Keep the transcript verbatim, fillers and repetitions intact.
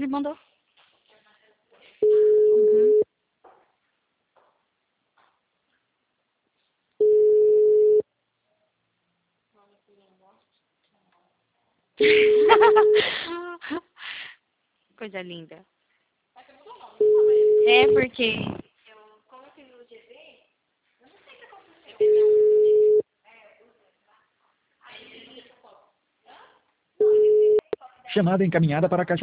Ele mandou. Uhum. Coisa linda. É porque eu coloquei no G B, eu não sei o que aconteceu. Chamada encaminhada para a caixa.